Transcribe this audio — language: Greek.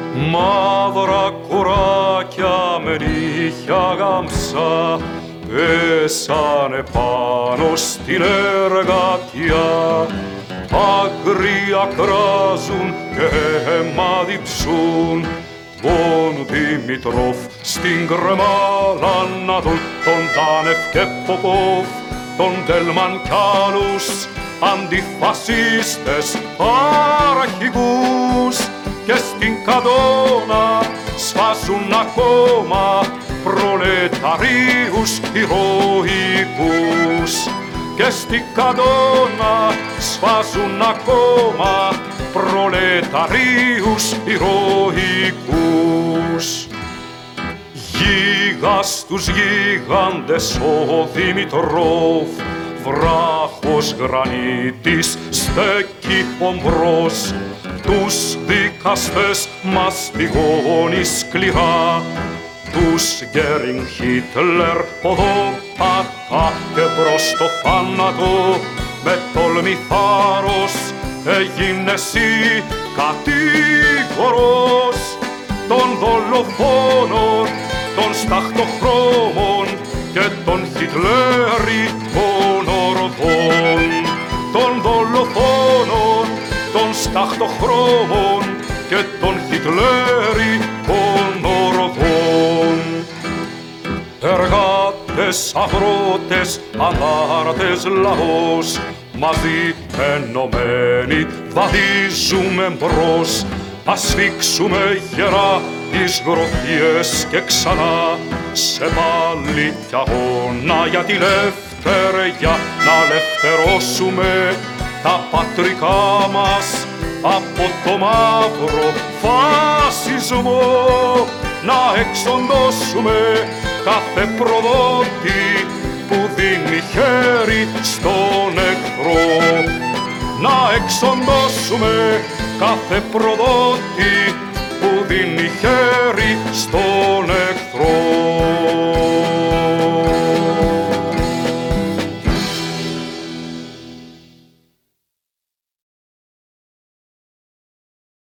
Μαύρα κοράκια με νύχια γάμψα πέσανε πάνω στην εργατιά. Άγρια κράζουν και αίμα διψούν τον Δημητρόφ στην κρεμάλα να δουν τον Τάνεφ και Ποπόφ, τον Τέλμαν κι άλλους αντιφασίστες αρχηγούς και στην Καδώνα σφάζουν ακόμα προλεταρίους ηρωικούς και στην Καδώνα σφάζουν ακόμα προλεταρίους ηρωικούς. Γίγας τους γίγαντες ο Δημητρόφ, βράχος γρανίτης στέκει ομπρός, τους δικαστές μαστιγώνει σκληρά, τους Γκέρινγκ, Χίτλερ, ποδοπατά και προς το θάνατο με τόλμη θάρρος έγινε εσύ κατήγορος των δολοφόνων, των σταχτοχρώμων και των χιτλέρικων ορδών, των δολοφόνων, των σταχτοχρώμων και των χιτλέρικων ορδών. Εργάτες, αγρότες, ανάρτες, λαός, μαζί ενωμένοι βαδίζουμε μπρος, ας σφίξουμε γερά τις γροθιές και ξανά σε πάλι κι αγώνα για τη λευτεριά, να ελευθερώσουμε τα πατρικά μας από το μαύρο φασισμό, να εξοντώσουμε κάθε προδότη που δίνει χέρι στον εχθρό, να εξοντώσουμε κάθε προδότη που δίνει χέρι